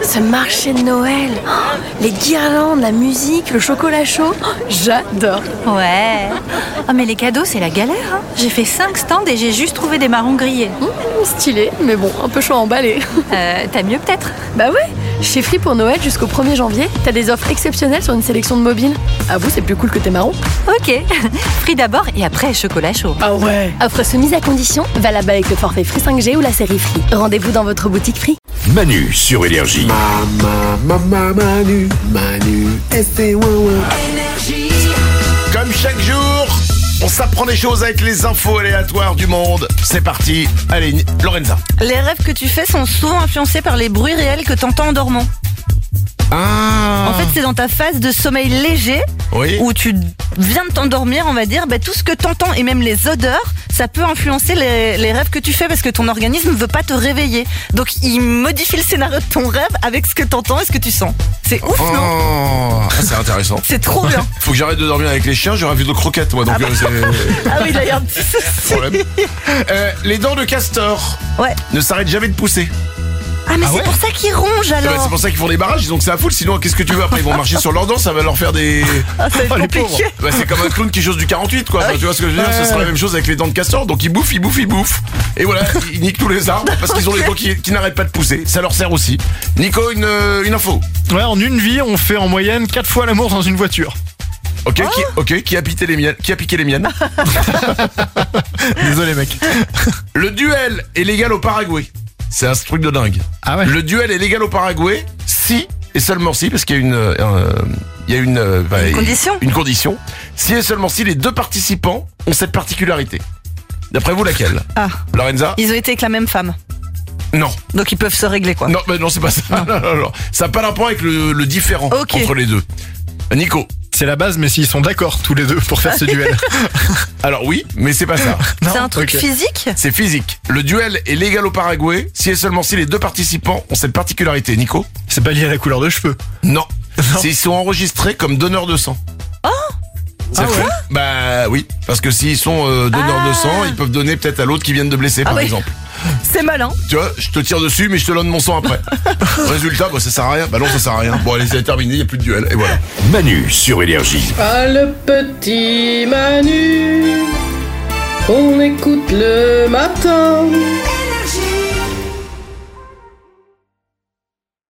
Ce marché de Noël, les guirlandes, la musique, le chocolat chaud, j'adore. Ouais. Oh, mais les cadeaux, c'est la galère, hein. J'ai fait 5 stands et j'ai juste trouvé des marrons grillés. Stylé, mais bon, un peu chaud à emballer. T'as mieux peut-être? Bah ouais, chez Free pour Noël jusqu'au 1er janvier, t'as des offres exceptionnelles sur une sélection de mobiles. Avoue, c'est plus cool que tes marrons. Ok. Free d'abord et après chocolat chaud. Ah ouais. Offre soumise à condition, valable avec le forfait Free 5G ou la série Free. Rendez-vous dans votre boutique Free. Manu sur Énergie. Manu, c'est Comme chaque jour, on s'apprend des choses avec les infos aléatoires du monde. C'est parti. Allez, Lorenza. Les rêves que tu fais sont souvent influencés par les bruits réels que t'entends en dormant. Ah. En fait, c'est dans ta phase de sommeil léger Oui. où tu viens de t'endormir, on va dire, tout ce que t'entends et même les odeurs, ça peut influencer les rêves que tu fais parce que ton organisme ne veut pas te réveiller. Donc, il modifie le scénario de ton rêve avec ce que t'entends et ce que tu sens. C'est ouf, non? Oh, c'est intéressant. C'est trop bien. Faut que j'arrête de dormir avec les chiens, j'aurais vu de croquettes moi, donc c'est Ah oui, là, il y a un petit souci. problème. Les dents de castor Ouais. ne s'arrêtent jamais de pousser. Ah, mais c'est pour ça qu'ils rongent Eh ben, alors. c'est pour ça qu'ils font des barrages, donc c'est à foule. Sinon, qu'est-ce que tu veux après? Ils vont marcher sur leurs dents, ça va leur faire des. Ah, ça va être les pauvres. compliqué. Bah, c'est comme un clown qui chose du 48, quoi. Enfin, tu vois ce que je veux dire? Ce sera la même chose avec les dents de castor. Donc ils bouffent. Et voilà, ils niquent tous les arbres parce qu'ils ont des dents qui n'arrêtent pas de pousser. Ça leur sert aussi. Nico, une info. Ouais, en une vie, on fait en moyenne 4 fois l'amour dans une voiture. Ok, qui a piqué les miennes? Désolé, mec. Le duel est légal au Paraguay. C'est un truc de dingue. Ah ouais. Le duel est légal au Paraguay si et seulement si, parce qu'il y a une condition. Une condition. Si et seulement si les deux participants ont cette particularité. D'après vous, laquelle? Ah. Lorenza? Ils ont été avec la même femme. Non. Donc, ils peuvent se régler, quoi. Non, mais non, c'est pas ça. Non. Ça n'a pas rapport avec le différent Ok. entre les deux. Nico? C'est la base, mais s'ils sont d'accord tous les deux pour faire ce duel. Alors oui, mais c'est pas ça. C'est un truc Ok. physique? C'est physique. Le duel est légal au Paraguay si et seulement si les deux participants ont cette particularité. Nico? C'est pas lié à la couleur de cheveux. Non. S'ils sont enregistrés comme donneurs de sang. C'est fou. Bah oui, parce que s'ils sont donneurs de sang, ils peuvent donner peut-être à l'autre qui vient de blesser, par oui. exemple. C'est malin. Tu vois, je te tire dessus, mais je te donne mon sang après. Résultat, ça sert à rien. Bah non, ça sert à rien. Bon, allez, c'est terminé, il n'y a plus de duel, et voilà. Manu sur Énergie. Ah, le petit Manu, on écoute le matin.